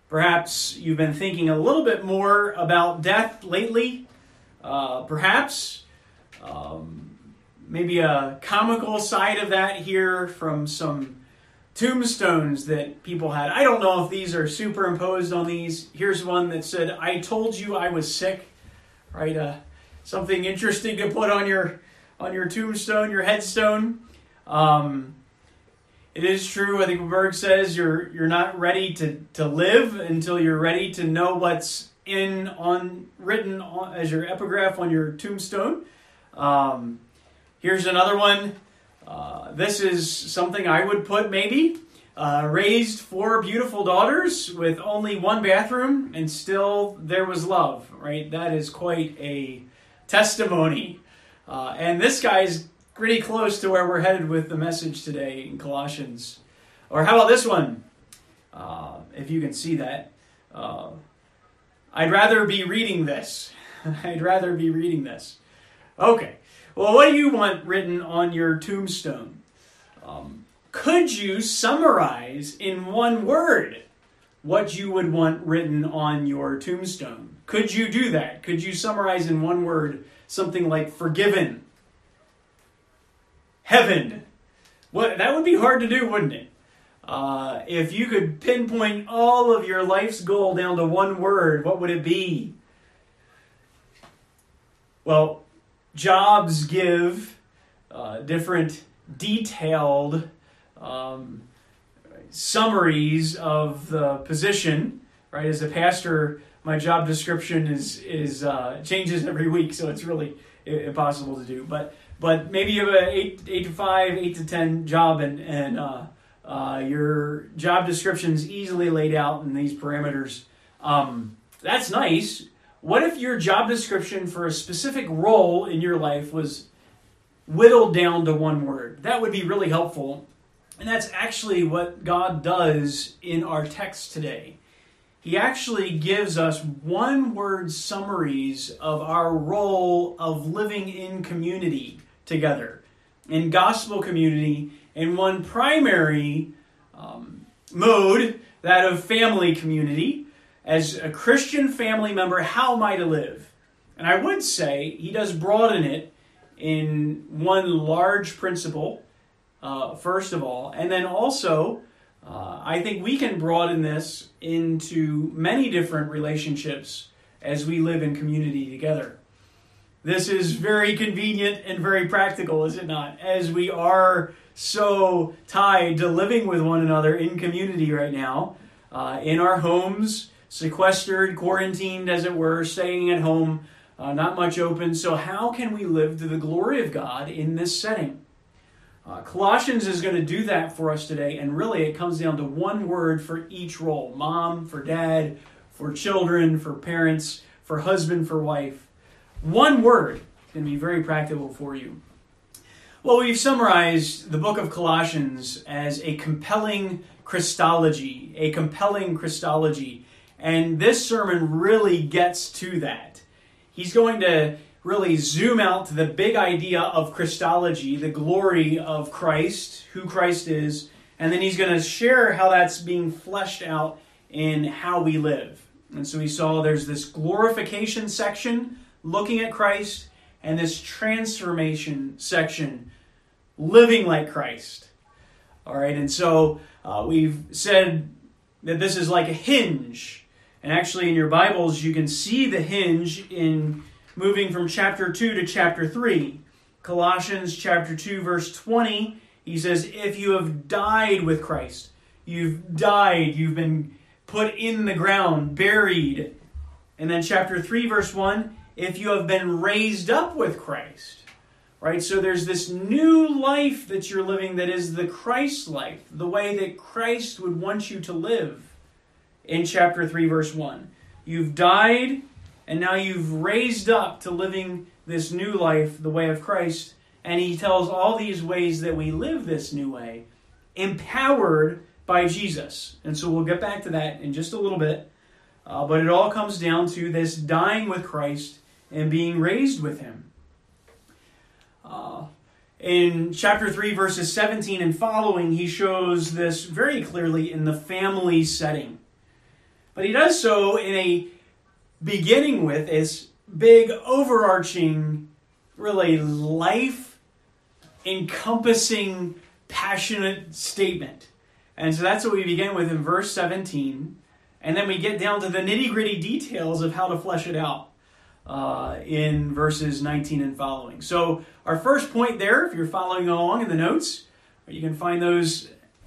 Perhaps you've been thinking a little bit more about death lately. Perhaps maybe a comical side of that here from some tombstones that people had. I don't know if these are superimposed on these. Here's one that said, "I told you I was sick." Right? Something interesting to put on your tombstone, your headstone. It is true. I think Berg says you're not ready to live until you're ready to know what's written as your epigraph on your tombstone. Here's another one. This is something I would put maybe. Raised 4 beautiful daughters with only 1 bathroom, and still there was love. Right? That is quite a testimony. And this guy's pretty close to where we're headed with the message today in Colossians. Or how about this one? If you can see that. I'd rather be reading this. I'd rather be reading this. Okay. Well, what do you want written on your tombstone? Could you summarize in one word what you would want written on your tombstone? Could you do that? Could you summarize in one word something like forgiven? Heaven. That would be hard to do, wouldn't it? If you could pinpoint all of your life's goal down to one word, what would it be? Well, jobs give different detailed summaries of the position. Right? As a pastor, my job description is changes every week, so it's really impossible to do. But maybe you have an 8 to 5, 8 to 10 job, and your job description's easily laid out in these parameters. That's nice. What if your job description for a specific role in your life was whittled down to one word? That would be really helpful. And that's actually what God does in our text today. He actually gives us one-word summaries of our role of living in community together, in gospel community, in one primary mode, that of family community. As a Christian family member, how am I to live? And I would say he does broaden it in one large principle, first of all, and then also I think we can broaden this into many different relationships as we live in community together. This is very convenient and very practical, is it not? As we are so tied to living with one another in community right now, in our homes, sequestered, quarantined, as it were, staying at home, not much open. So how can we live to the glory of God in this setting? Colossians is going to do that for us today, and really it comes down to one word for each role. Mom, for dad, for children, for parents, for husband, for wife. One word can be very practical for you. Well, we've summarized the book of Colossians as a compelling Christology, and this sermon really gets to that. He's going to really zoom out to the big idea of Christology, the glory of Christ, who Christ is, and then he's going to share how that's being fleshed out in how we live. And so we saw there's this glorification section, looking at Christ, and this transformation section, living like Christ. All right, and so we've said that this is like a hinge. And actually in your Bibles, you can see the hinge in moving from chapter 2 to chapter 3. Colossians chapter 2, verse 20, he says, if you have died with Christ, you've died, you've been put in the ground, buried. And then chapter 3, verse 1, if you have been raised up with Christ. Right? So there's this new life that you're living that is the Christ life, the way that Christ would want you to live in chapter 3, verse 1. You've died, and now you've raised up to living this new life, the way of Christ. And he tells all these ways that we live this new way, empowered by Jesus. And so we'll get back to that in just a little bit. But it all comes down to this dying with Christ and being raised with him. In chapter 3, verses 17 and following, he shows this very clearly in the family setting. But he does so in a beginning with this big overarching, really life-encompassing, passionate statement. And so that's what we begin with in verse 17. And then we get down to the nitty-gritty details of how to flesh it out in verses 19 and following. So our first point there, if you're following along in the notes, you can find those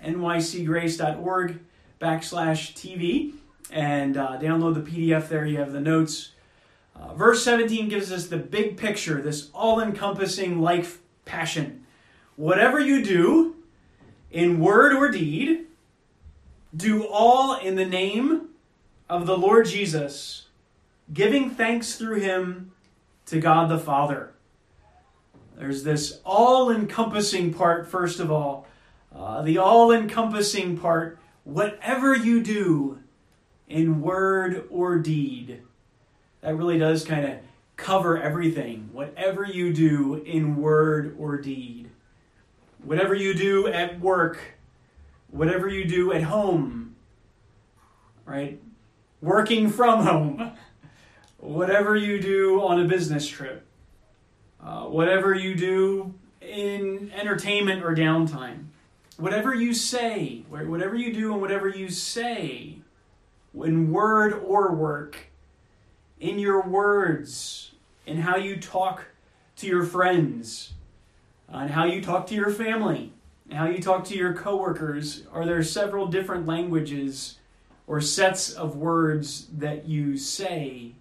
nycgrace.org/TV and download the PDF there. You have the notes. Verse 17 gives us the big picture, this all-encompassing life passion. Whatever you do, in word or deed, do all in the name of the Lord Jesus, giving thanks through him to God the Father. There's this all-encompassing part, first of all. The all-encompassing part, whatever you do in word or deed. That really does kind of cover everything. Whatever you do in word or deed. Whatever you do at work. Whatever you do at home. Right? Working from home. Whatever you do on a business trip. Whatever you do in entertainment or downtime. Whatever you say. Whatever you do and whatever you say. In word or work. In your words. In how you talk to your friends. And how you talk to your family. And how you talk to your coworkers. Are there several different languages or sets of words that you say?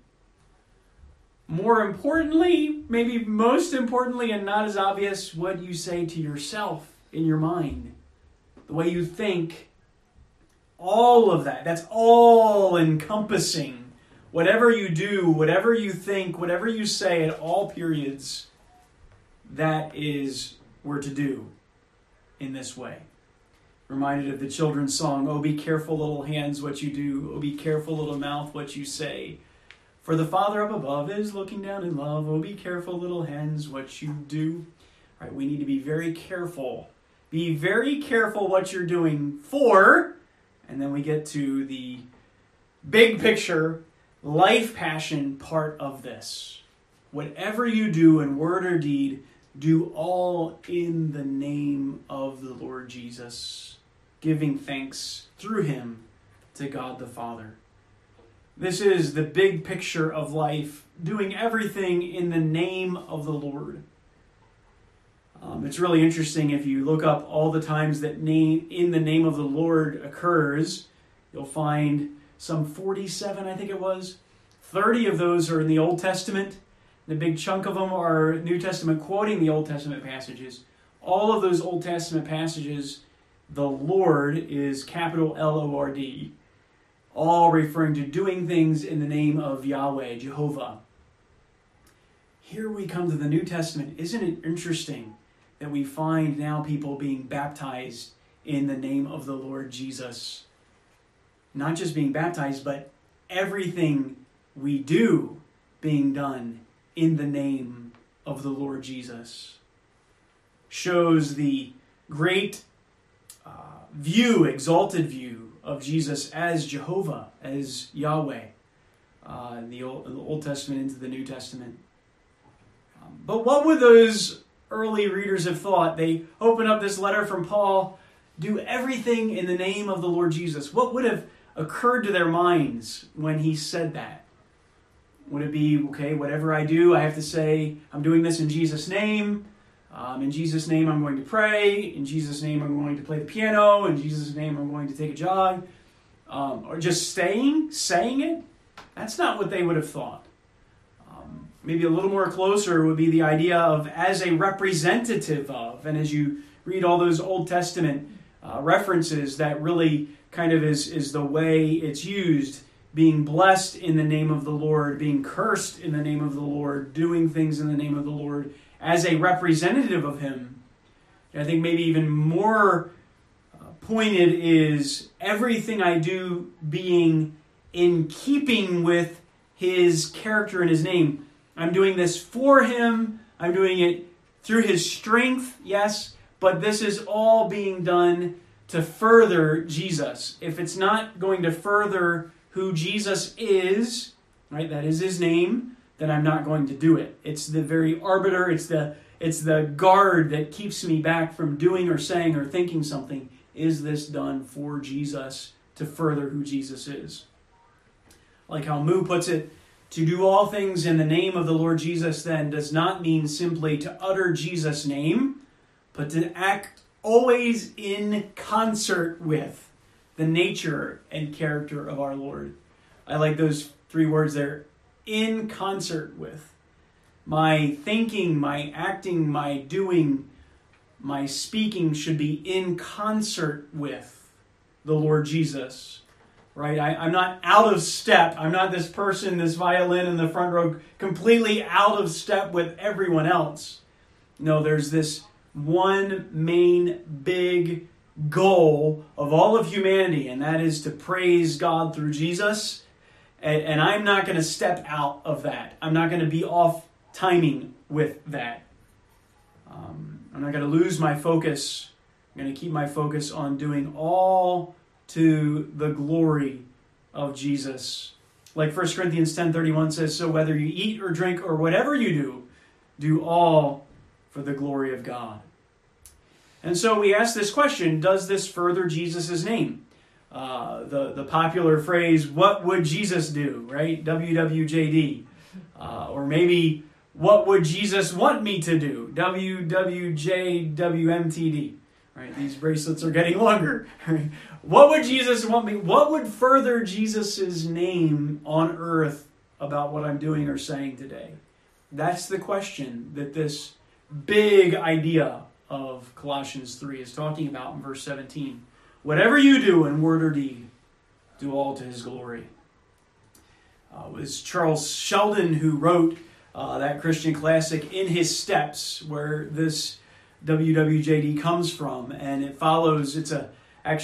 More importantly, maybe most importantly and not as obvious, what you say to yourself in your mind. The way you think. All of that. That's all encompassing. Whatever you do, whatever you think, whatever you say at all periods, that is we're to do in this way. Reminded of the children's song, "Oh, be careful, little hands, what you do. Oh, be careful, little mouth, what you say. For the Father up above is looking down in love. Oh, be careful, little hands, what you do." All right, we need to be very careful. Be very careful what you're doing for, and then we get to the big picture, life passion part of this. Whatever you do in word or deed, do all in the name of the Lord Jesus, giving thanks through him to God the Father. This is the big picture of life, doing everything in the name of the Lord. It's really interesting if you look up all the times that in the name of the Lord occurs, you'll find some 47, I think it was. 30 of those are in the Old Testament. The big chunk of them are New Testament quoting the Old Testament passages. All of those Old Testament passages, the Lord is capital L-O-R-D. All referring to doing things in the name of Yahweh, Jehovah. Here we come to the New Testament. Isn't it interesting that we find now people being baptized in the name of the Lord Jesus? Not just being baptized, but everything we do being done in the name of the Lord Jesus. Shows the great exalted view of Jesus as Jehovah, as Yahweh, in the Old Testament into the New Testament. But what would those early readers have thought? They open up this letter from Paul, do everything in the name of the Lord Jesus. What would have occurred to their minds when he said that? Would it be, okay, whatever I do, I have to say, I'm doing this in Jesus' name. In Jesus' name, I'm going to pray. In Jesus' name, I'm going to play the piano. In Jesus' name, I'm going to take a jog. Or just saying it? That's not what they would have thought. Maybe a little more closer would be the idea of as a representative of. And as you read all those Old Testament references, that really kind of is the way it's used. Being blessed in the name of the Lord, being cursed in the name of the Lord, doing things in the name of the Lord as a representative of him. And I think maybe even more pointed is everything I do being in keeping with his character and his name. I'm doing this for him. I'm doing it through his strength, yes, but this is all being done to further Jesus. If it's not going to further who Jesus is, right, that is his name, then I'm not going to do it. It's the very arbiter, it's the guard that keeps me back from doing or saying or thinking something. Is this done for Jesus to further who Jesus is? Like how Moo puts it, to do all things in the name of the Lord Jesus then does not mean simply to utter Jesus' name, but to act always in concert with the nature and character of our Lord. I like those 3 words there, in concert with. My thinking, my acting, my doing, my speaking should be in concert with the Lord Jesus. Right? I'm not out of step. I'm not this person, this violin in the front row, completely out of step with everyone else. No, there's this one main big goal of all of humanity, and that is to praise God through Jesus. And I'm not going to step out of that. I'm not going to be off timing with that. I'm not going to lose my focus. I'm going to keep my focus on doing all to the glory of Jesus. Like 1 Corinthians 10:31 says, so whether you eat or drink or whatever you do all for the glory of God. And so we ask this question, does this further Jesus' name? The popular phrase, what would Jesus do, right? WWJD. Or maybe, what would Jesus want me to do? WWJWMTD. Right? These bracelets are getting longer. What would Jesus want me? What would further Jesus' name on earth about what I'm doing or saying today? That's the question that this big idea of Colossians 3 is talking about in verse 17. Whatever you do in word or deed, do all to his glory. It was Charles Sheldon who wrote that Christian classic In His Steps, where this WWJD comes from, and it follows, it's a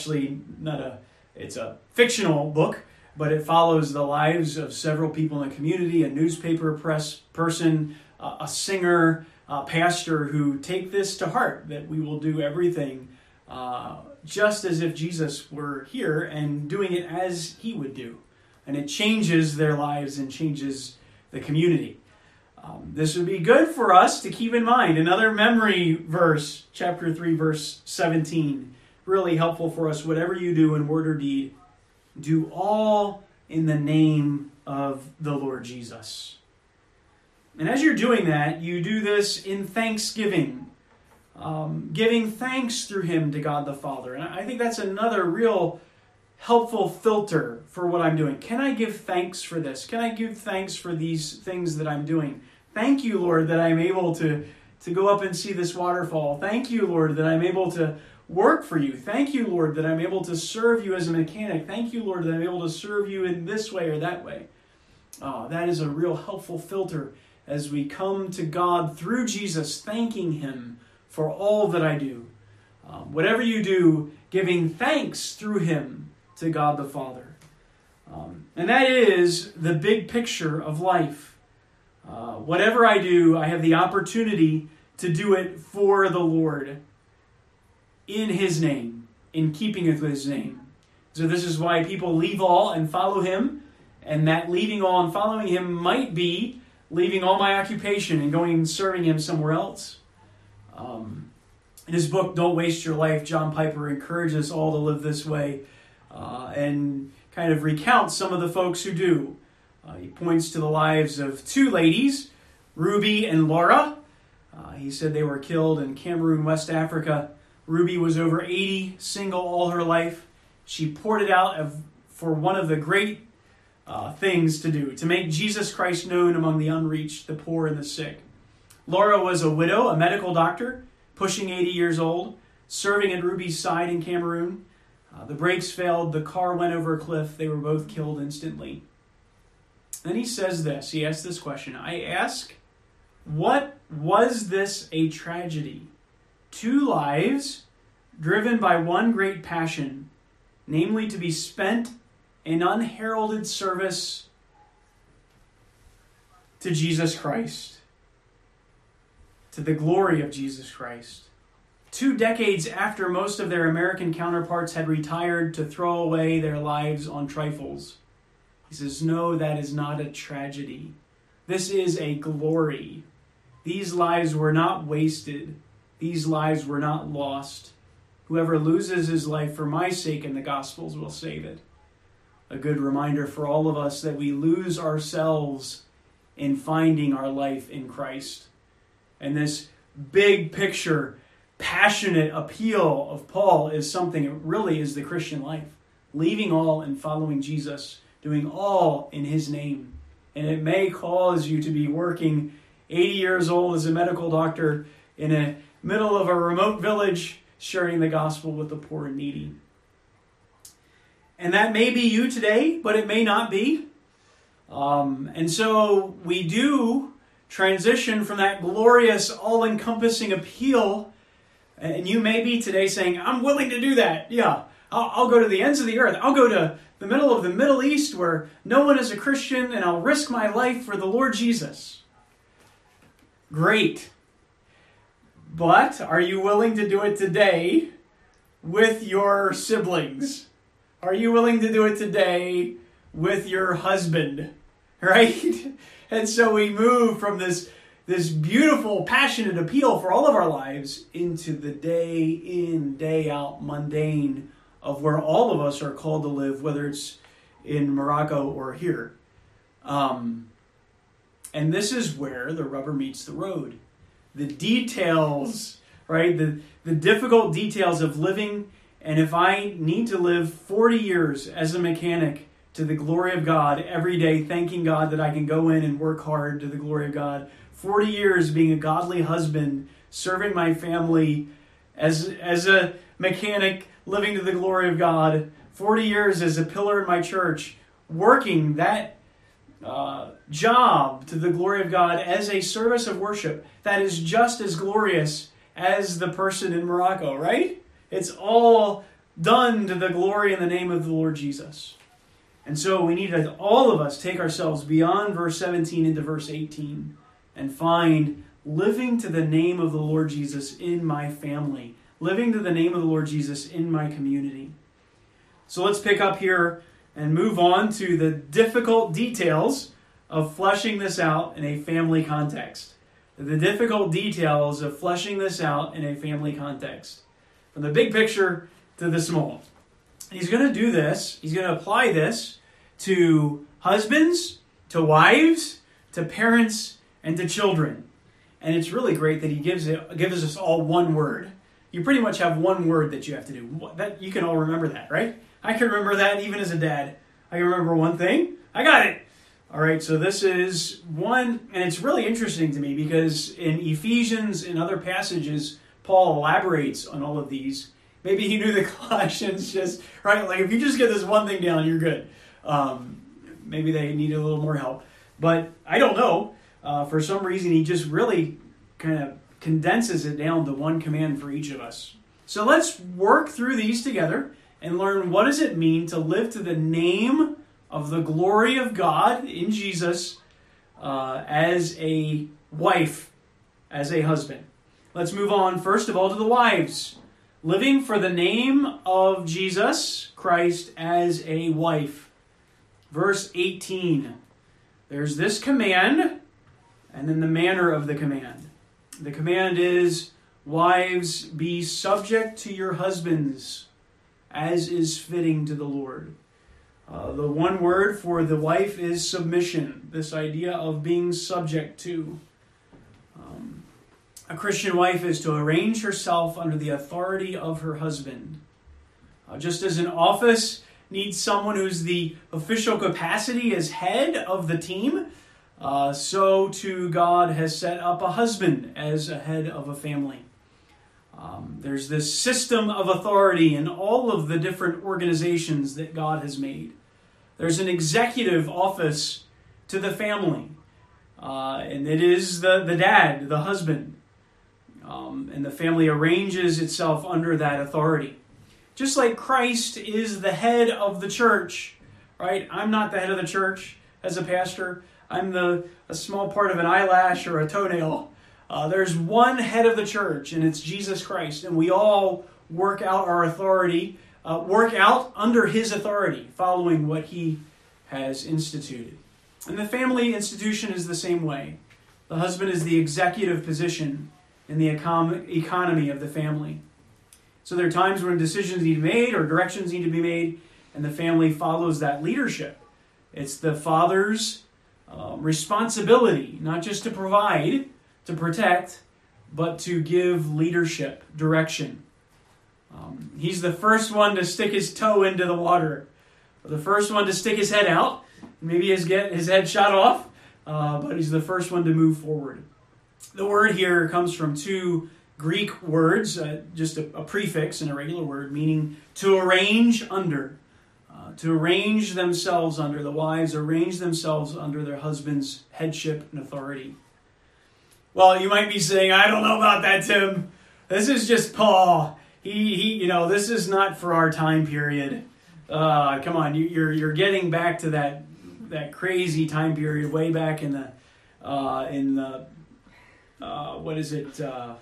fictional book, but it follows the lives of several people in the community, a newspaper press person, a singer, a pastor, who take this to heart, that we will do everything just as if Jesus were here and doing it as he would do. And it changes their lives and changes the community. This would be good for us to keep in mind. Another memory verse, chapter 3, verse 17. Really helpful for us. Whatever you do in word or deed, do all in the name of the Lord Jesus. And as you're doing that, you do this in thanksgiving. Giving thanks through him to God the Father. And I think that's another real helpful filter for what I'm doing. Can I give thanks for this? Can I give thanks for these things that I'm doing? Thank you, Lord, that I'm able to go up and see this waterfall. Thank you, Lord, that I'm able to work for you. Thank you, Lord, that I'm able to serve you as a mechanic. Thank you, Lord, that I'm able to serve you in this way or that way. That is a real helpful filter as we come to God through Jesus, thanking him for all that I do. Whatever you do, giving thanks through him to God the Father. And that is the big picture of life. Whatever I do, I have the opportunity to do it for the Lord in his name, in keeping with his name. So this is why people leave all and follow him, and that leaving all and following him might be leaving all my occupation and going and serving him somewhere else. In his book, Don't Waste Your Life, John Piper encourages us all to live this way and kind of recounts some of the folks who do. He points to the lives of 2 ladies, Ruby and Laura. He said they were killed in Cameroon, West Africa. Ruby was over 80, single all her life. She poured it out for one of the great things to do, to make Jesus Christ known among the unreached, the poor, and the sick. Laura was a widow, a medical doctor, pushing 80 years old, serving at Ruby's side in Cameroon. The brakes failed, the car went over a cliff, they were both killed instantly. Then he says this, he asks this question, I ask, what was this a tragedy? 2 lives driven by one great passion, namely to be spent in unheralded service to Jesus Christ, to the glory of Jesus Christ. 2 decades after most of their American counterparts had retired to throw away their lives on trifles. He says, no, that is not a tragedy. This is a glory. These lives were not wasted. These lives were not lost. Whoever loses his life for my sake in the Gospels will save it. A good reminder for all of us that we lose ourselves in finding our life in Christ. And this big picture, passionate appeal of Paul is something that really is the Christian life. Leaving all and following Jesus, doing all in his name. And it may cause you to be working 80 years old as a medical doctor in the middle of a remote village, sharing the gospel with the poor and needy. And that may be you today, but it may not be. And so we do transition from that glorious, all-encompassing appeal. And you may be today saying, I'm willing to do that. Yeah, I'll go to the ends of the earth. I'll go to the middle of the Middle East where no one is a Christian, and I'll risk my life for the Lord Jesus. Great. But are you willing to do it today with your siblings? Are you willing to do it today with your husband? Right? And so we move from this beautiful, passionate appeal for all of our lives into the day in, day out, mundane of where all of us are called to live, whether it's in Morocco or here. And this is where the rubber meets the road. The details, right? The difficult details of living. And if I need to live 40 years as a mechanic to the glory of God every day, thanking God that I can go in and work hard to the glory of God, 40 years being a godly husband, serving my family as a mechanic, living to the glory of God, 40 years as a pillar in my church, working that job to the glory of God as a service of worship that is just as glorious as the person in Morocco, right? It's all done to the glory and the name of the Lord Jesus. And so we need to, all of us, take ourselves beyond verse 17 into verse 18 and find living to the name of the Lord Jesus in my family, living to the name of the Lord Jesus in my community. So let's pick up here and move on to the difficult details of fleshing this out in a family context. The difficult details of fleshing this out in a family context. From the big picture to the small. He's going to do this. He's going to apply this to husbands, to wives, to parents, and to children. And it's really great that he gives us all one word. You pretty much have one word that you have to do. That you can all remember that, right? I can remember that even as a dad. I can remember one thing. I got it. All right, so this is one, and it's really interesting to me because in Ephesians and other passages, Paul elaborates on all of these. Maybe he knew the Colossians just, right? Like if you just get this one thing down, you're good. Maybe they need a little more help. But I don't know. For some reason, he just really kind of condenses it down to one command for each of us. So let's work through these together and learn what does it mean to live to the name of the glory of God in Jesus as a wife, as a husband. Let's move on first of all to the wives. Living for the name of Jesus Christ as a wife. Verse 18. There's this command and then the manner of the command. The command is, wives, be subject to your husbands as is fitting to the Lord. The one word for the wife is submission. This idea of being subject to. A Christian wife is to arrange herself under the authority of her husband. Just as an office needs someone who's the official capacity as head of the team, so too God has set up a husband as a head of a family. There's this system of authority in all of the different organizations that God has made. There's an executive office to the family, and it is the dad, the husband. And the family arranges itself under that authority. Just like Christ is the head of the church, right? I'm not the head of the church as a pastor. I'm a small part of an eyelash or a toenail. There's one head of the church, and it's Jesus Christ. And we all work out our authority, work out under his authority, following what he has instituted. And the family institution is the same way. The husband is the executive position in the economy of the family. So there are times when decisions need to be made or directions need to be made, and the family follows that leadership. It's the father's responsibility, not just to provide, to protect, but to give leadership, direction. He's the first one to stick his toe into the water, or the first one to stick his head out. Maybe his head shot off, but he's the first one to move forward. The word here comes from two Greek words, just a prefix and a regular word, meaning to arrange under. To arrange themselves under. The wives arrange themselves under their husband's headship and authority. Well, you might be saying, I don't know about that, Tim. This is just Paul. This is not for our time period. Come on, you're getting back to that crazy time period way back in the what is it?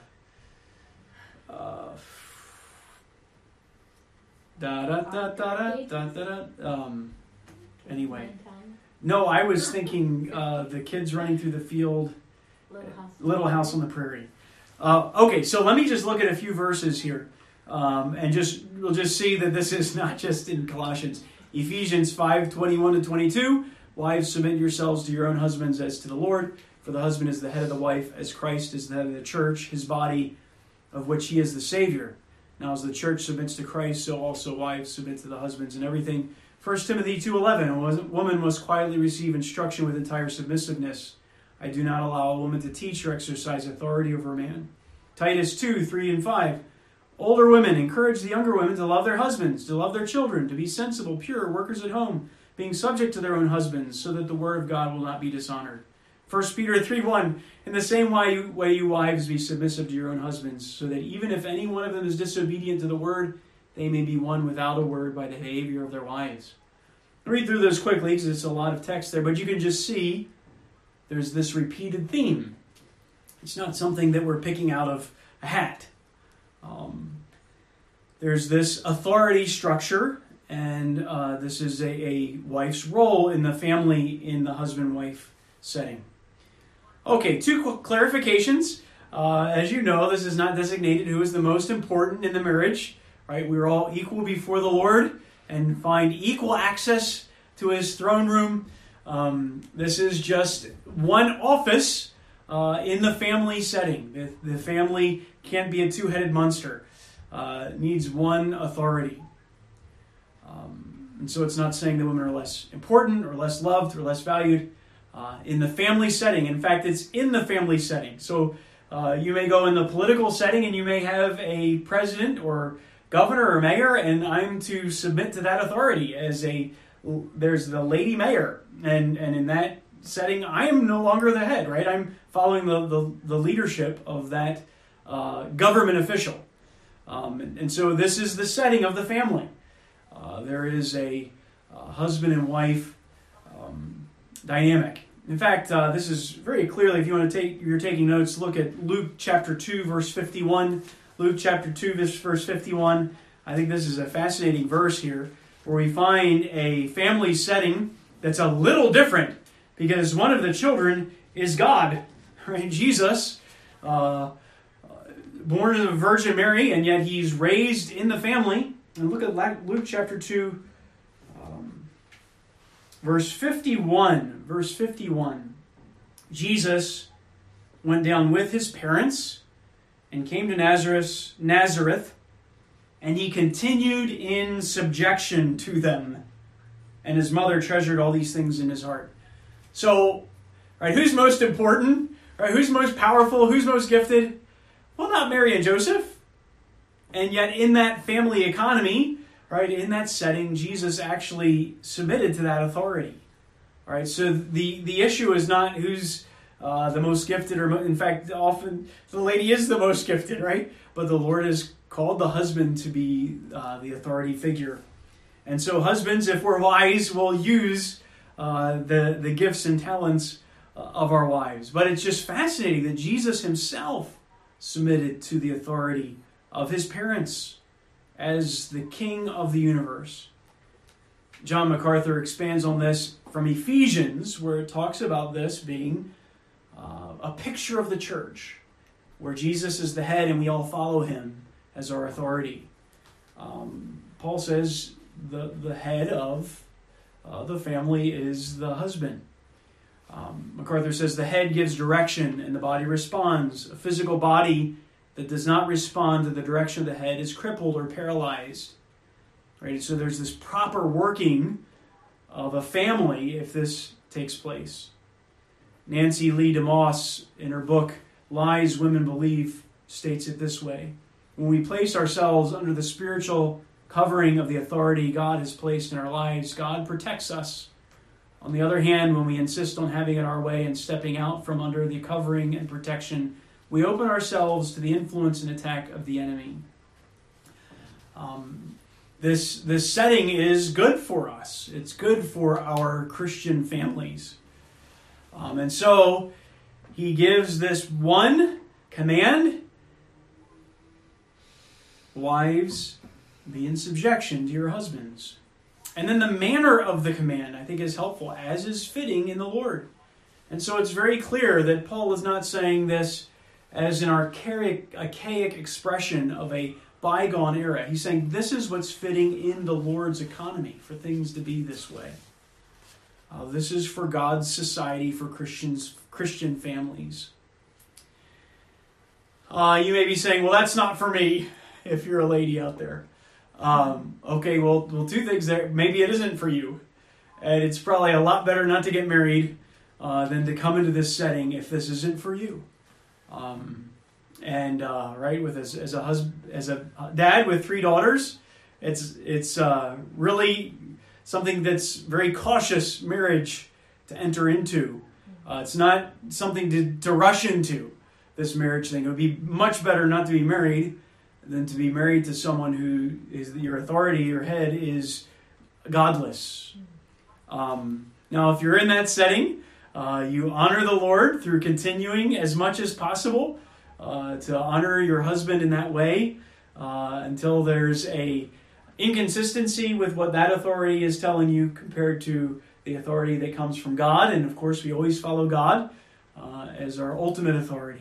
Anyway. No, I was thinking the kids running through the field. Little House on the Prairie. Okay, so let me just look at a few verses here. And we'll just see that this is not just in Colossians. Ephesians 5:21-22. Wives, submit yourselves to your own husbands as to the Lord. For the husband is the head of the wife, as Christ is the head of the church, his body, of which he is the Savior. Now as the church submits to Christ, so also wives submit to the husbands in everything. 1 Timothy 2:11. A woman must quietly receive instruction with entire submissiveness. I do not allow a woman to teach or exercise authority over a man. Titus 2:3-5. Older women, encourage the younger women to love their husbands, to love their children, to be sensible, pure, workers at home, being subject to their own husbands, so that the word of God will not be dishonored. 1 Peter 3:1, in the same way you wives be submissive to your own husbands, so that even if any one of them is disobedient to the word, they may be won without a word by the behavior of their wives. I'll read through those quickly because it's a lot of text there, but you can just see there's this repeated theme. It's not something that we're picking out of a hat. There's this authority structure, and this is a wife's role in the family in the husband-wife setting. Okay, two clarifications. As you know, this is not designated who is the most important in the marriage. Right? We're all equal before the Lord and find equal access to his throne room. This is just one office in the family setting. The family can't be a two-headed monster. It needs one authority. And so it's not saying that women are less important or less loved or less valued in the family setting. In fact, it's in the family setting. So you may go in the political setting and you may have a president or governor or mayor, and I'm to submit to that authority there's the lady mayor. And in that setting, I am no longer the head, right? I'm following the leadership of that government official. And so this is the setting of the family. There is a husband and wife dynamic. In fact, this is very clearly, if you're taking notes, look at Luke chapter 2, verse 51. Luke chapter 2, verse 51. I think this is a fascinating verse here, where we find a family setting that's a little different, because one of the children is God, right? Jesus, born of the Virgin Mary, and yet he's raised in the family. And look at Luke chapter 2, verse 51. Verse 51. Jesus went down with his parents and came to Nazareth, and he continued in subjection to them. And his mother treasured all these things in his heart. So, right, who's most important? Right, who's most powerful? Who's most gifted? Well, not Mary and Joseph. And yet in that family economy, right, in that setting, Jesus actually submitted to that authority. All right, so the issue is not who's the most gifted, or in fact, often the lady is the most gifted, right? But the Lord has called the husband to be the authority figure. And so husbands, if we're wise, will use the gifts and talents of our wives. But it's just fascinating that Jesus himself submitted to the authority of his parents as the king of the universe. John MacArthur expands on this from Ephesians, where it talks about this being a picture of the church, where Jesus is the head and we all follow him as our authority. Paul says the head of the family is the husband. MacArthur says the head gives direction and the body responds. A physical body that does not respond to the direction of the head is crippled or paralyzed. Right? So there's this proper working of a family if this takes place. Nancy Lee DeMoss, in her book Lies Women Believe, states it this way: when we place ourselves under the spiritual covering of the authority God has placed in our lives, God protects us. On the other hand, when we insist on having it our way and stepping out from under the covering and protection, we open ourselves to the influence and attack of the enemy. This setting is good for us. It's good for our Christian families. And so he gives this one command: wives, be in subjection to your husbands. And then the manner of the command, I think, is helpful, as is fitting in the Lord. And so it's very clear that Paul is not saying this as an archaic expression of a bygone era. He's saying this is what's fitting in the Lord's economy, for things to be this way. This is for God's society, for Christian families. You may be saying, well, that's not for me, if you're a lady out there. Okay, well, two things there. Maybe it isn't for you. And it's probably a lot better not to get married than to come into this setting if this isn't for you. Right, with as a dad with 3 daughters, it's really something that's very cautious marriage to enter into. It's not something to rush into, this marriage thing. It would be much better not to be married than to be married to someone who is your authority, your head is godless. Now, if you're in that setting, you honor the Lord through continuing as much as possible to honor your husband in that way until there's a inconsistency with what that authority is telling you compared to the authority that comes from God. And of course, we always follow God as our ultimate authority.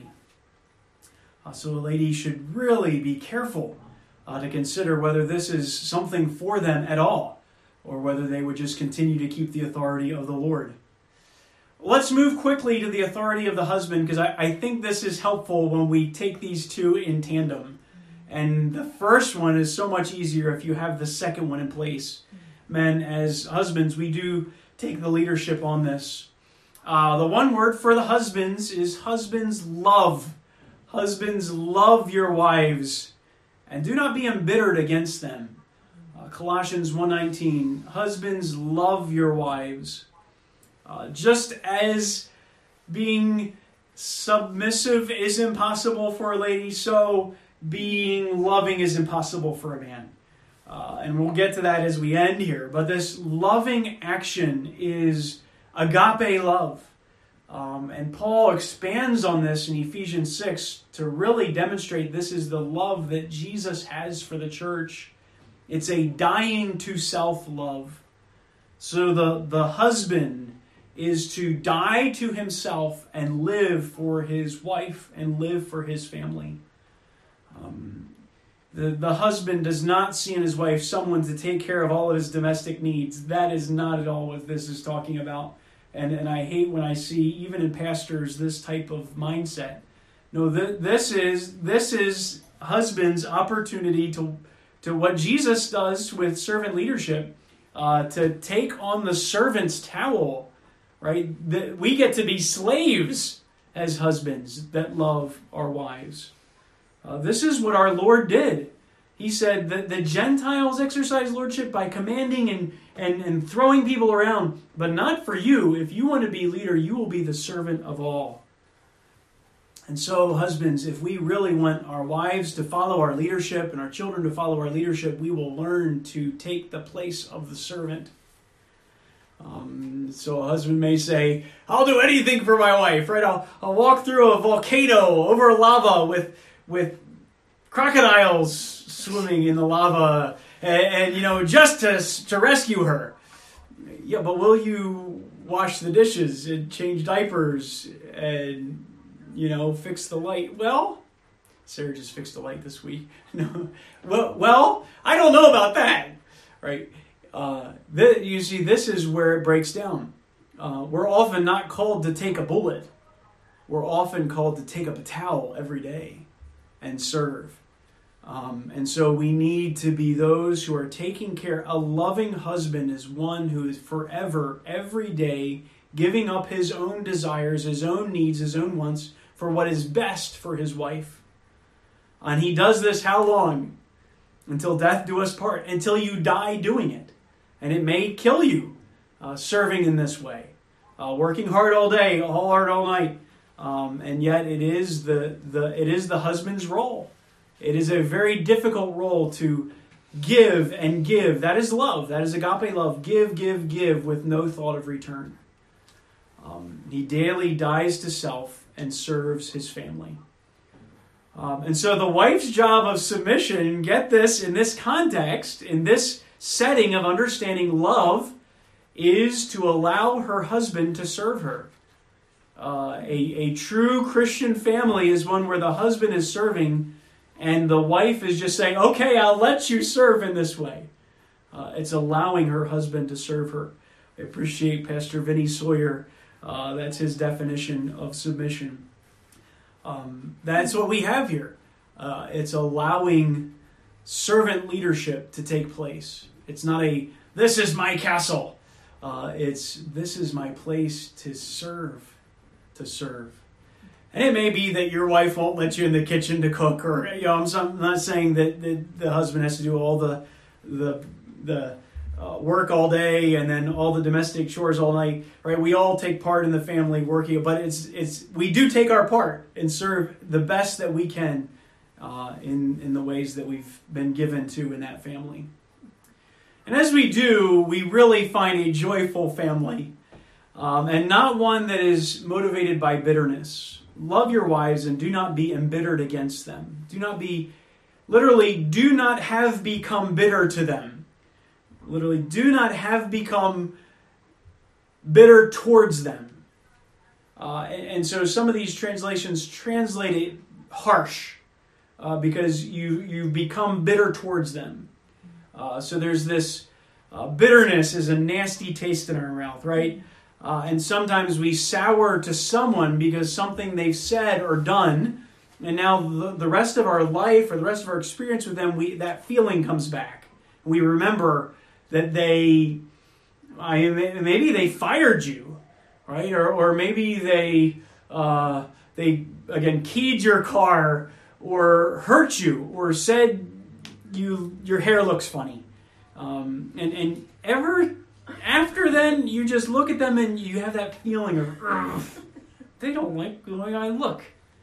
So a lady should really be careful to consider whether this is something for them at all, or whether they would just continue to keep the authority of the Lord. Let's move quickly to the authority of the husband, because I think this is helpful when we take these two in tandem. And the first one is so much easier if you have the second one in place. Men, as husbands, we do take the leadership on this. The one word for the husbands is husbands love. Husbands, love your wives, and do not be embittered against them. Colossians 1:19, husbands, love your wives. Just as being submissive is impossible for a lady, so being loving is impossible for a man. And we'll get to that as we end here. But this loving action is agape love. And Paul expands on this in Ephesians 6 to really demonstrate this is the love that Jesus has for the church. It's a dying to self love. So the husband is to die to himself and live for his wife and live for his family. The husband does not see in his wife someone to take care of all of his domestic needs. That is not at all what this is talking about. And I hate when I see, even in pastors, this type of mindset. No, this is husband's opportunity to what Jesus does with servant leadership, to take on the servant's towel, right? We get to be slaves as husbands that love our wives. This is what our Lord did. He said that the Gentiles exercise lordship by commanding and throwing people around, but not for you. If you want to be leader, you will be the servant of all. And so, husbands, if we really want our wives to follow our leadership and our children to follow our leadership, we will learn to take the place of the servant. So a husband may say, I'll do anything for my wife, right? I'll walk through a volcano over lava with crocodiles swimming in the lava and just to rescue her. Yeah, but will you wash the dishes and change diapers and, fix the light? Well, Sarah just fixed the light this week. No, well, I don't know about that, right? You see, this is where it breaks down. We're often not called to take a bullet. We're often called to take up a towel every day and serve. And so we need to be those who are taking care. A loving husband is one who is forever, every day, giving up his own desires, his own needs, his own wants for what is best for his wife. And he does this how long? Until death do us part. Until you die doing it. And it may kill you serving in this way. Working hard all day, hard all night. And yet it is the husband's role. It is a very difficult role to give and give. That is love. That is agape love. Give with no thought of return. He daily dies to self and serves his family. And so the wife's job of submission, get this, in this context, in this setting of understanding love, is to allow her husband to serve her. A true Christian family is one where the husband is serving and the wife is just saying, okay, I'll let you serve in this way. It's allowing her husband to serve her. I appreciate Pastor Vinny Sawyer. That's his definition of submission. That's what we have here. It's allowing servant leadership to take place. It's not this is my castle. This is my place to serve. And it may be that your wife won't let you in the kitchen to cook, or I'm not saying that the husband has to do all the work all day and then all the domestic chores all night. Right? We all take part in the family working, but we do take our part and serve the best that we can in the ways that we've been given to in that family. And as we do, we really find a joyful family, and not one that is motivated by bitterness. Love your wives and do not be embittered against them. Do not have become bitter to them. Literally, do not have become bitter towards them. And so some of these translations translate it harsh because you've become bitter towards them. So there's this bitterness is a nasty taste in our mouth, right? And sometimes we sour to someone because something they've said or done, and now the rest of our life or the rest of our experience with them, that feeling comes back. We remember that maybe they fired you, right? Or maybe they again keyed your car or hurt you or said your hair looks funny, and ever. After then, you just look at them and you have that feeling of, they don't like the way I look.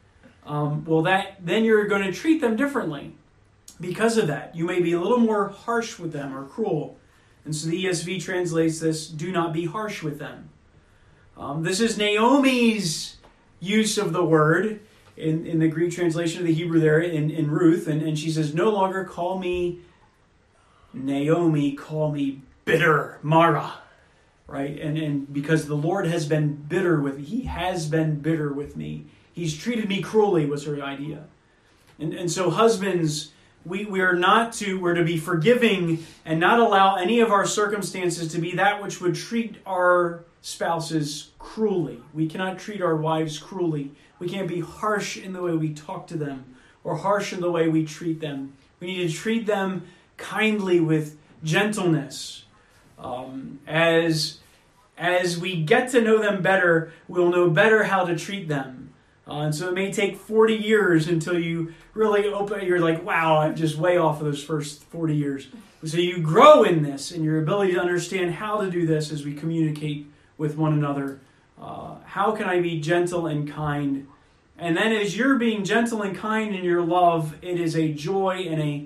Then you're going to treat them differently. Because of that, you may be a little more harsh with them or cruel. And so the ESV translates this, do not be harsh with them. This is Naomi's use of the word in the Greek translation of the Hebrew there in Ruth. And she says, no longer call me Naomi, call me bitter, Mara, right? And because the Lord has been bitter with me. He has been bitter with me. He's treated me cruelly was her idea. And so husbands, we're to be forgiving and not allow any of our circumstances to be that which would treat our spouses cruelly. We cannot treat our wives cruelly. We can't be harsh in the way we talk to them or harsh in the way we treat them. We need to treat them kindly with gentleness. As we get to know them better, we'll know better how to treat them. And so it may take 40 years until you really you're like, wow, I'm just way off of those first 40 years. And so you grow in this and your ability to understand how to do this as we communicate with one another. How can I be gentle and kind? And then as you're being gentle and kind in your love, it is a joy and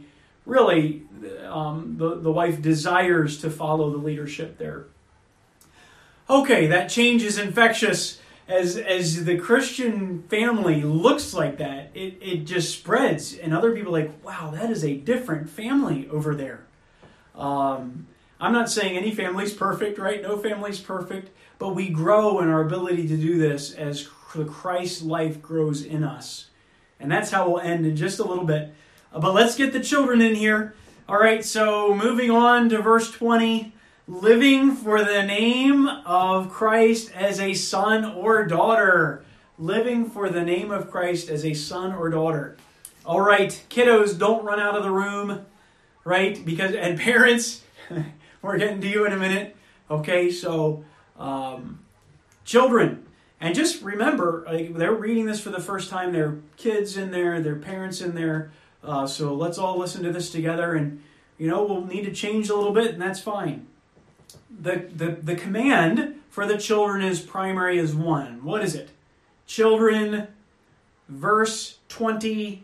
the wife desires to follow the leadership there. Okay, that change is infectious. As the Christian family looks like that, it just spreads. And other people are like, wow, that is a different family over there. I'm not saying any family's perfect, right? No family's perfect, but we grow in our ability to do this as the Christ life grows in us. And that's how we'll end in just a little bit. But let's get the children in here. All right, so moving on to verse 20. Living for the name of Christ as a son or daughter. Living for the name of Christ as a son or daughter. All right, kiddos, don't run out of the room, right? And parents, we're getting to you in a minute. Okay, so children, and just remember, they're reading this for the first time. There are kids in there, there are parents in there. So let's all listen to this together, and we'll need to change a little bit, and that's fine. The command for the children is primary as one. What is it? Children, verse 20,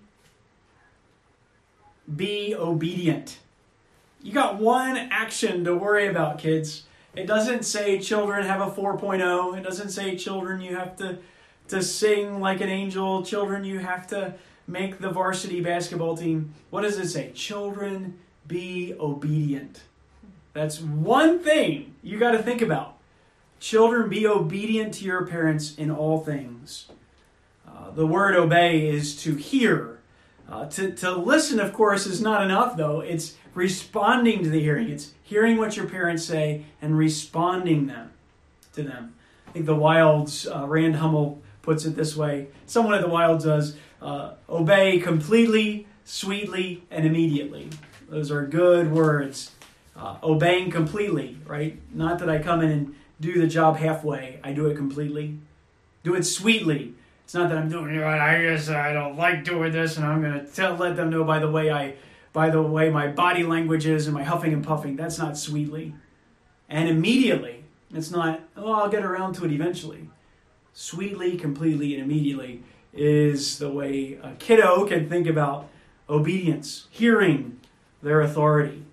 be obedient. You got one action to worry about, kids. It doesn't say children have a 4.0. It doesn't say children you have to sing like an angel. Children you have to make the varsity basketball team. What does it say? Children, be obedient. That's one thing you got to think about. Children, be obedient to your parents in all things. The word obey is to hear. To listen, of course, is not enough, though. It's responding to the hearing. It's hearing what your parents say and responding to them. I think the Wilds, Rand Hummel puts it this way. Someone at the Wilds does, obey completely, sweetly, and immediately. Those are good words. Obeying completely, right? Not that I come in and do the job halfway. I do it completely. Do it sweetly. It's not that I'm doing it. I don't like doing this, and I'm going to let them know by the way my body language is and my huffing and puffing. That's not sweetly. And immediately. It's not, I'll get around to it eventually. Sweetly, completely, and immediately is the way a kiddo can think about obedience, hearing their authority.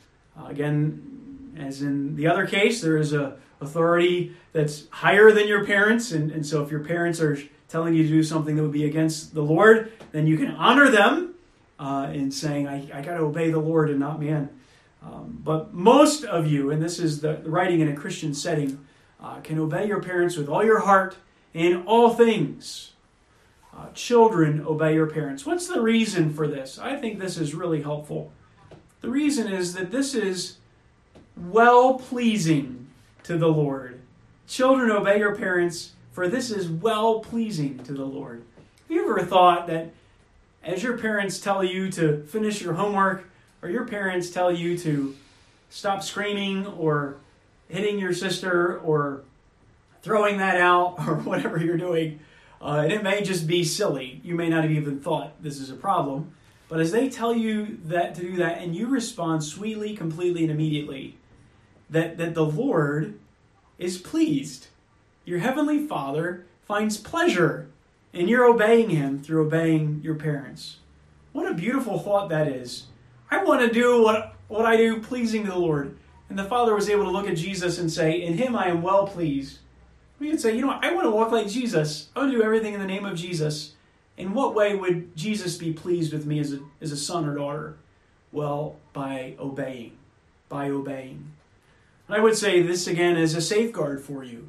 Again, as in the other case, there is a authority that's higher than your parents, and so if your parents are telling you to do something that would be against the Lord, then you can honor them in saying, I got to obey the Lord and not man. But most of you, and this is the writing in a Christian setting, can obey your parents with all your heart in all things. Children, obey your parents. What's the reason for this? I think this is really helpful. The reason is that this is well-pleasing to the Lord. Children, obey your parents, for this is well-pleasing to the Lord. Have you ever thought that as your parents tell you to finish your homework, or your parents tell you to stop screaming or hitting your sister or throwing that out or whatever you're doing, and it may just be silly. You may not have even thought this is a problem. But as they tell you that to do that, and you respond sweetly, completely, and immediately, that the Lord is pleased. Your heavenly Father finds pleasure in your obeying Him through obeying your parents. What a beautiful thought that is. I want to do what I do pleasing to the Lord. And the Father was able to look at Jesus and say, in Him I am well pleased. We could say, I want to walk like Jesus. I want to do everything in the name of Jesus. In what way would Jesus be pleased with me as a son or daughter? Well, by obeying. By obeying. And I would say this again as a safeguard for you.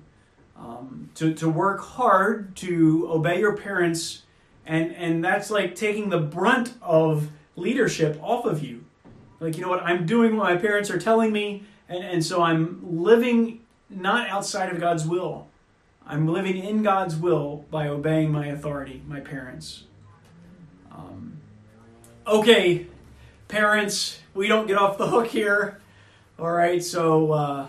To work hard to obey your parents, and that's like taking the brunt of leadership off of you. Like, I'm doing what my parents are telling me, and so I'm living not outside of God's will. I'm living in God's will by obeying my authority, my parents. Okay, parents, we don't get off the hook here. All right, so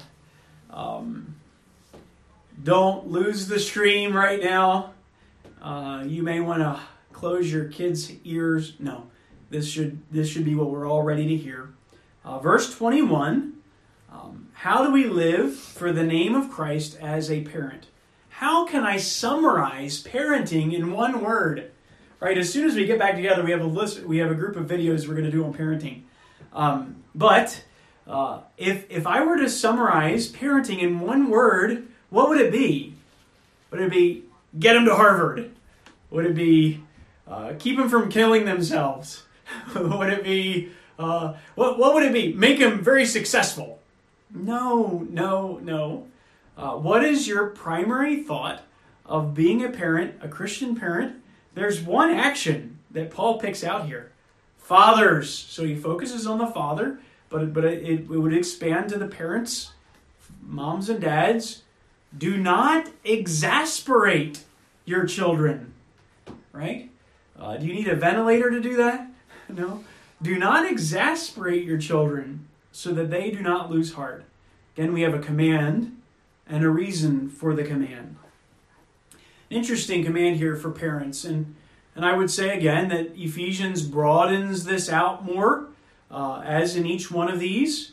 don't lose the stream right now. You may want to close your kids' ears. No, this should be what we're all ready to hear. Verse 21, how do we live for the name of Christ as a parent? How can I summarize parenting in one word? Right, as soon as we get back together, we have a group of videos we're going to do on parenting. But if I were to summarize parenting in one word, what would it be? Would it be get them to Harvard? Would it be keep them from killing themselves? Would it be what would it be? Make them very successful. No, no, no. What is your primary thought of being a parent, a Christian parent? There's one action that Paul picks out here. Fathers. So he focuses on the father, but it would expand to the parents, moms and dads. Do not exasperate your children. Right? Do you need a ventilator to do that? No. Do not exasperate your children so that they do not lose heart. Again, we have a command and a reason for the command. Interesting command here for parents. And I would say again that Ephesians broadens this out more, as in each one of these.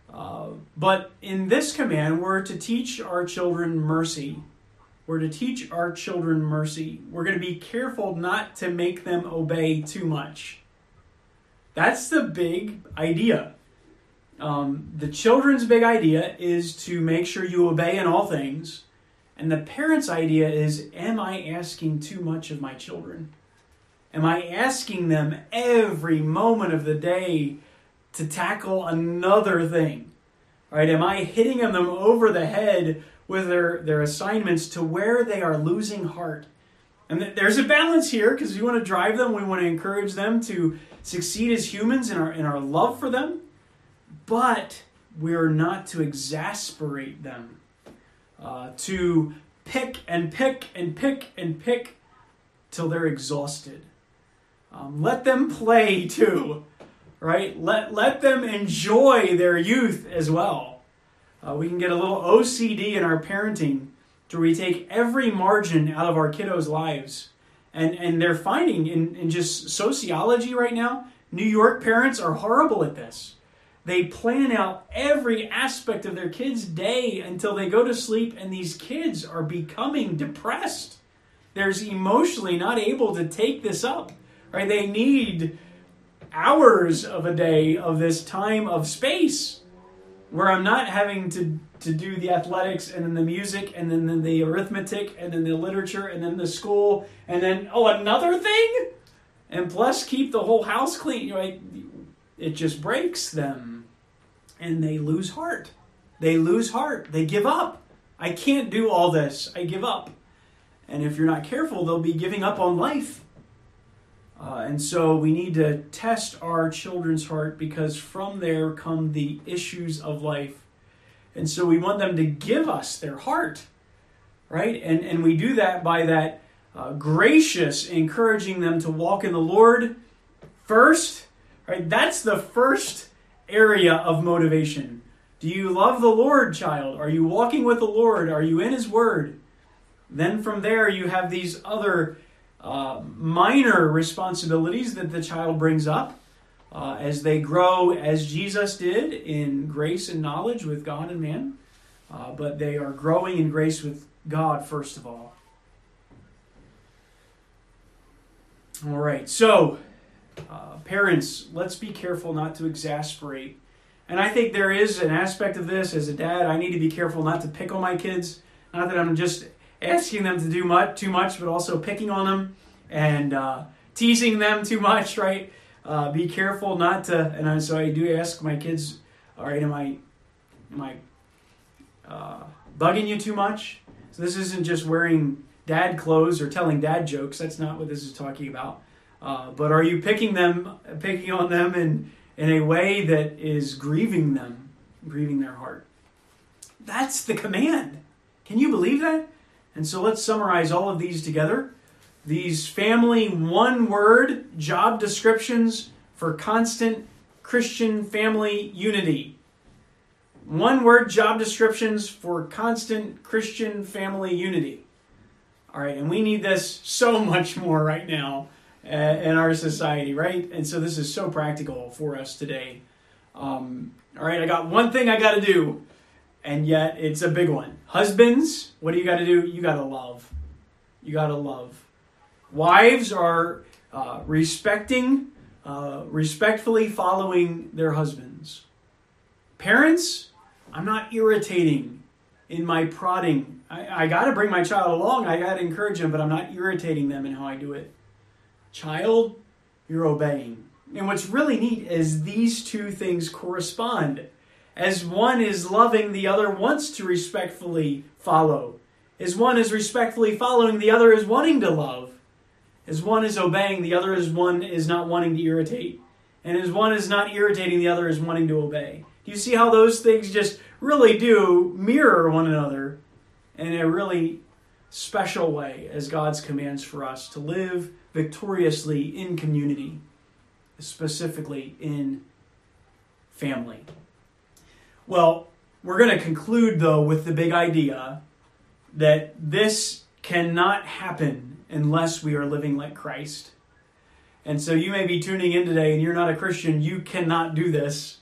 But in this command, we're to teach our children mercy. We're to teach our children mercy. We're going to be careful not to make them obey too much. That's the big idea. The children's big idea is to make sure you obey in all things. And the parent's idea is, am I asking too much of my children? Am I asking them every moment of the day to tackle another thing? Right? Am I hitting them over the head with their assignments to where they are losing heart? And there's a balance here, because we want to drive them. We want to encourage them to succeed as humans in our love for them. But we are not to exasperate them, to pick and pick and pick and pick till they're exhausted. Let them play too, right? Let them enjoy their youth as well. We can get a little OCD in our parenting, where we take every margin out of our kiddos' lives. And they're finding in just sociology right now, New York parents are horrible at this. They plan out every aspect of their kids' day until they go to sleep, and these kids are becoming depressed. They're emotionally not able to take this up. Right? They need hours of a day of this time of space where I'm not having to do the athletics and then the music and then the arithmetic and then the literature and then the school and then, another thing? And plus keep the whole house clean. Right? It just breaks them. And they lose heart. They lose heart. They give up. I can't do all this. I give up. And if you're not careful, they'll be giving up on life. And so we need to test our children's heart, because from there come the issues of life. And so we want them to give us their heart, right? And we do that by that gracious encouraging them to walk in the Lord first, right? That's the first area of motivation. Do you love the Lord, child? Are you walking with the Lord? Are you in His Word? Then from there you have these other minor responsibilities that the child brings up as they grow, as Jesus did, in grace and knowledge with God and man. But they are growing in grace with God first of all. All right, so parents, let's be careful not to exasperate. And I think there is an aspect of this. As a dad, I need to be careful not to pick on my kids. Not that I'm just asking them to do too much, but also picking on them and teasing them too much, right? Be careful not to, and so I do ask my kids, all right, am I bugging you too much? So this isn't just wearing dad clothes or telling dad jokes. That's not what this is talking about. But are you picking on them in a way that is grieving them, grieving their heart? That's the command. Can you believe that? And so let's summarize all of these together. These family one-word job descriptions for constant Christian family unity. One-word job descriptions for constant Christian family unity. All right, and we need this so much more right now in our society, right? And so this is so practical for us today. All right, I got one thing I got to do, and yet it's a big one. Husbands, what do you got to do? You got to love. You got to love. Wives are respectfully following their husbands. Parents, I'm not irritating in my prodding. I got to bring my child along. I got to encourage them, but I'm not irritating them in how I do it. Child, you're obeying. And what's really neat is these two things correspond. As one is loving, the other wants to respectfully follow. As one is respectfully following, the other is wanting to love. As one is obeying, the other is not wanting to irritate. And as one is not irritating, the other is wanting to obey. Do you see how those things just really do mirror one another in a really special way as God's commands for us to live victoriously in community, specifically in family? Well, we're going to conclude, though, with the big idea that this cannot happen unless we are living like Christ. And so you may be tuning in today and you're not a Christian. You cannot do this.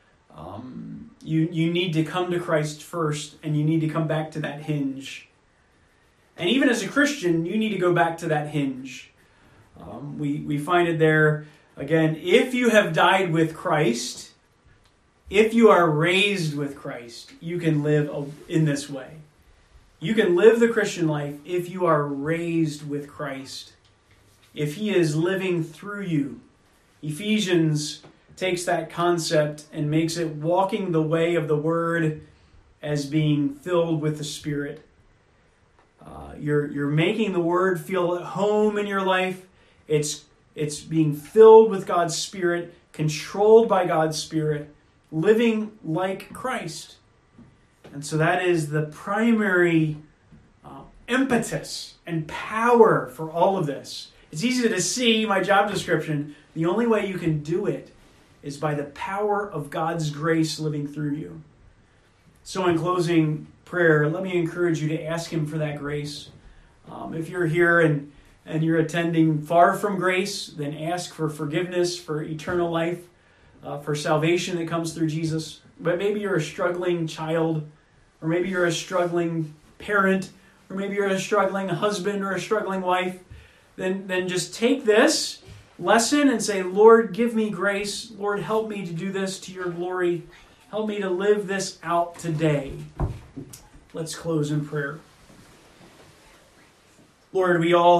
You need to come to Christ first, and you need to come back to that hinge. And even as a Christian, you need to go back to that hinge. We find it there, again, if you have died with Christ, if you are raised with Christ, you can live in this way. You can live the Christian life if you are raised with Christ, if He is living through you. Ephesians takes that concept and makes it walking the way of the Word as being filled with the Spirit. You're making the Word feel at home in your life. It's being filled with God's Spirit, controlled by God's Spirit, living like Christ. And so that is the primary impetus and power for all of this. It's easy to see my job description. The only way you can do it is by the power of God's grace living through you. So in closing prayer, let me encourage you to ask Him for that grace. If you're here and you're attending far from grace, then ask for forgiveness, for eternal life, for salvation that comes through Jesus. But maybe you're a struggling child, or maybe you're a struggling parent, or maybe you're a struggling husband or a struggling wife. Then just take this lesson and say, Lord, give me grace. Lord, help me to do this to your glory. Help me to live this out today. Let's close in prayer. Lord, we all